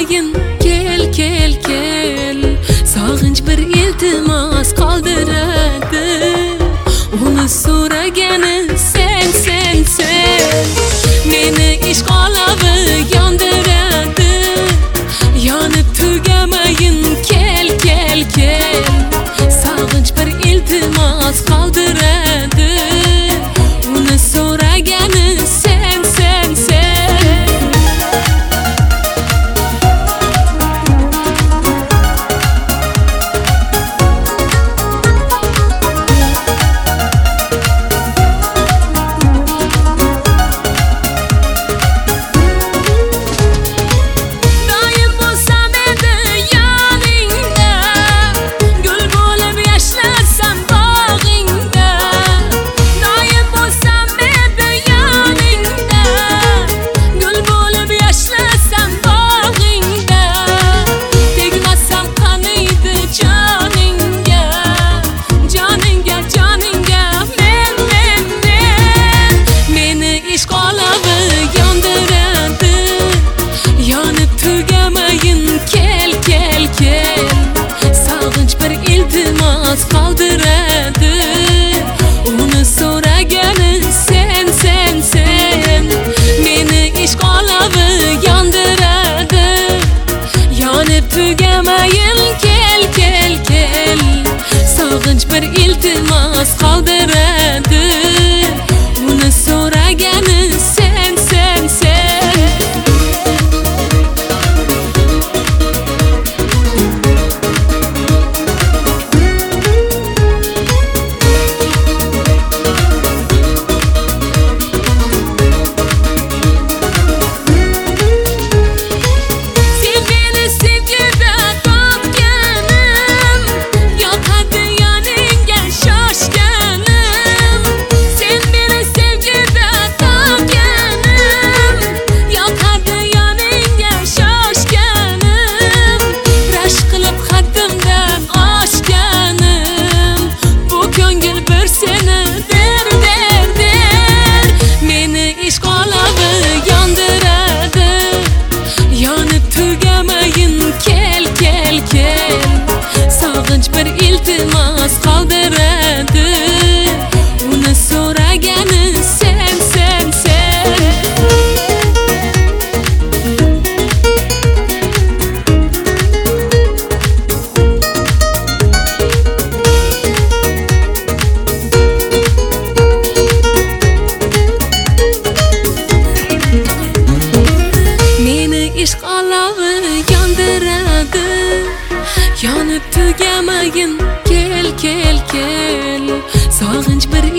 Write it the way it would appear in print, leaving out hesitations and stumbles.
tugamayin kel kel kel sog'inch bir iltimos qoldiradi uni so'ragani sen meni ishq olavi yondiradi yonib tugamayin kel kel kel sog'inch bir iltimos qoldiradi uni so'ragani sen qoldiradi uni so'ragani sen meni ishq olavi yondiradi yonib tugamayin kel kel kel sog'inch bir iltimos qoldiradi uni so'ragani sen sog'inch bir iltimos qoldiradi uni so'ragani sen meni ishq olavi yondiradi yonib tugamayin kel kel kel sog'inch bir